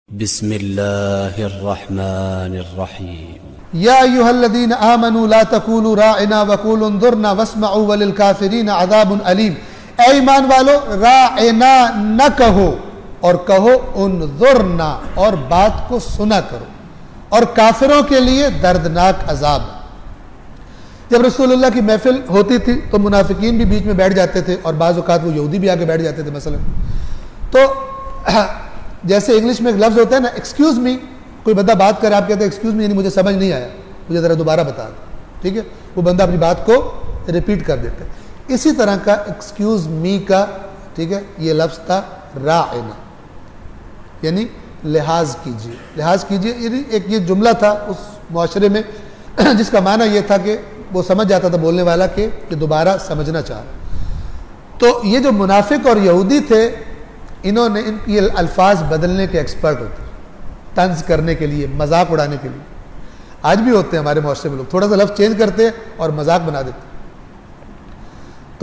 بسم اللہ الرحمن الرحیم یا ایہا الذین آمنوا لا تقولوا راعنا وقولوا انظرنا واسمعوا وللکافرین عذاب علیم۔ اے ایمان والو، راعنا نہ کہو اور کہو انظرنا، اور بات کو سنا کرو، اور کافروں کے لیے دردناک عذاب۔ جب رسول اللہ کی محفل ہوتی تھی تو منافقین بھی بیچ میں بیٹھ جاتے تھے، اور بعض اوقات وہ یہودی بھی آگے بیٹھ جاتے تھے۔ مثلا تو جیسے انگلش میں ایک لفظ ہوتا ہے نا، ایکسکیوز می، کوئی بندہ بات کرے، آپ کہتے ہیں ایکسکیوز می، یعنی مجھے سمجھ نہیں آیا، مجھے ذرا دوبارہ بتا دیں، ٹھیک ہے؟ وہ بندہ اپنی بات کو ریپیٹ کر دیتا ہے۔ اسی طرح کا ایکسکیوز می کا، ٹھیک ہے، یہ لفظ تھا راعنا، یعنی لحاظ کیجیے، لحاظ کیجیے، یعنی ایک یہ جملہ تھا اس معاشرے میں جس کا معنی یہ تھا کہ وہ سمجھ جاتا تھا بولنے والا کہ یہ دوبارہ سمجھنا چاہ رہا۔ تو یہ جو منافق اور یہودی تھے، انہوں نے ان کی الفاظ بدلنے کے ایکسپرٹ ہوتے ہیں، طنز کرنے کے لیے، مذاق اڑانے کے لیے۔ آج بھی ہوتے ہیں ہمارے معاشرے میں لوگ، تھوڑا سا لفظ چینج کرتے ہیں اور مذاق بنا دیتے ہیں۔ تو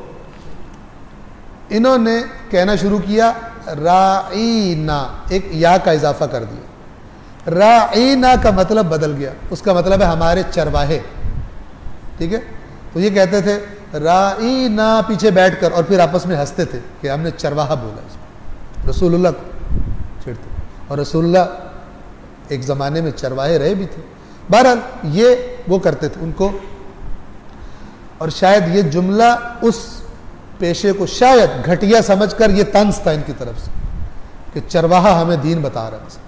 انہوں نے کہنا شروع کیا راعینا، ایک یا کا اضافہ کر دیا۔ راعینا کا مطلب بدل گیا، اس کا مطلب ہے ہمارے چرواہے، ٹھیک ہے؟ تو یہ کہتے تھے راعینا پیچھے بیٹھ کر، اور پھر آپس میں ہنستے تھے کہ ہم نے چرواہا بولا اس میں، رسول اللہ کو چھیڑتے۔ اور رسول اللہ ایک زمانے میں چرواہے رہے بھی تھے۔ بہرحال یہ وہ کرتے تھے ان کو، اور شاید یہ جملہ اس پیشے کو شاید گھٹیا سمجھ کر یہ طنز تھا ان کی طرف سے کہ چرواہا ہمیں دین بتا رہا ہے۔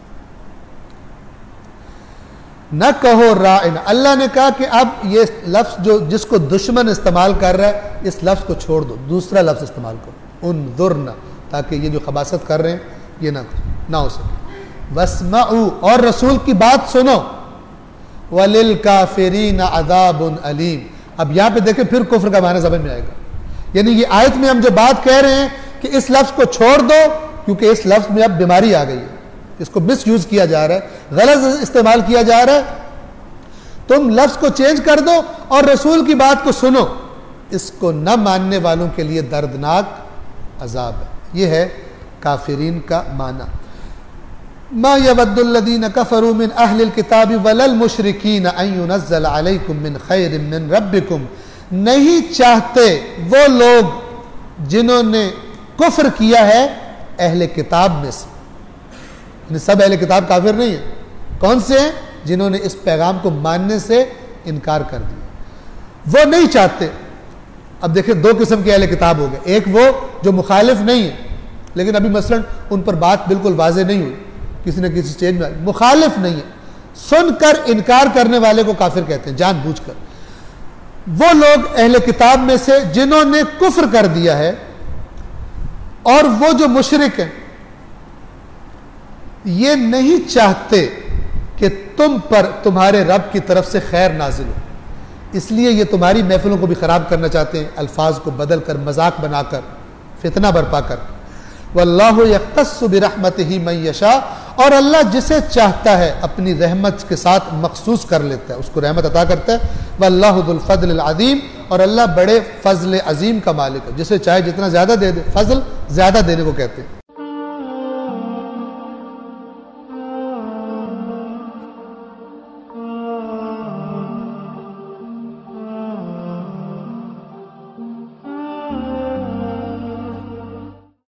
نہ کہو راعنا، اللہ نے کہا کہ اب یہ لفظ جو جس کو دشمن استعمال کر رہا ہے، اس لفظ کو چھوڑ دو، دوسرا لفظ استعمال کرو، انظرنا، تاکہ یہ جو خباثت کر رہے ہیں یہ نہ ہو سکے۔ واسمعوا، اور رسول کی بات سنو، وللکافرین عذاب علیم۔ اب یہاں پہ دیکھیں پھر کفر کا معنی سمجھ میں آئے گا، یعنی یہ آیت میں ہم جو بات کہہ رہے ہیں کہ اس لفظ کو چھوڑ دو، کیونکہ اس لفظ میں اب بیماری آ گئی ہے، اس کو مس یوز کیا جا رہا ہے، غلط استعمال کیا جا رہا ہے۔ تم لفظ کو چینج کر دو اور رسول کی بات کو سنو، اس کو نہ ماننے والوں کے لیے دردناک عذاب ہے۔ یہ ہے کافرین کا معنی۔ ما یود الذین کفروا من اہل الکتاب ولا المشرکین ان ینزل علیکم من خیر من ربکم، نہیں چاہتے وہ لوگ جنہوں نے کفر کیا ہے اہل کتاب میں سے، یعنی سب اہل کتاب کافر نہیں ہیں، کون سے ہیں؟ جنہوں نے اس پیغام کو ماننے سے انکار کر دیا، وہ نہیں چاہتے۔ اب دیکھیں دو قسم کے اہل کتاب ہو گئے، ایک وہ جو مخالف نہیں ہے لیکن ابھی مثلا ان پر بات بالکل واضح نہیں ہوئی، کسی نہ کسی سٹیج میں مخالف نہیں ہے، سن کر انکار کرنے والے کو کافر کہتے ہیں جان بوجھ کر۔ وہ لوگ اہل کتاب میں سے جنہوں نے کفر کر دیا ہے، اور وہ جو مشرک ہیں یہ نہیں چاہتے کہ تم پر تمہارے رب کی طرف سے خیر نازل ہو، اس لیے یہ تمہاری محفلوں کو بھی خراب کرنا چاہتے ہیں، الفاظ کو بدل کر، مذاق بنا کر، فتنہ برپا کر۔ واللہ یختص برحمتہ من یشاء، اور اللہ جسے چاہتا ہے اپنی رحمت کے ساتھ مخصوص کر لیتا ہے، اس کو رحمت عطا کرتا ہے۔ واللہ ذو الفضل العظیم، اور اللہ بڑے فضل عظیم کا مالک ہے، جسے چاہے جتنا زیادہ دے دے، فضل زیادہ دینے کو کہتے ہیں۔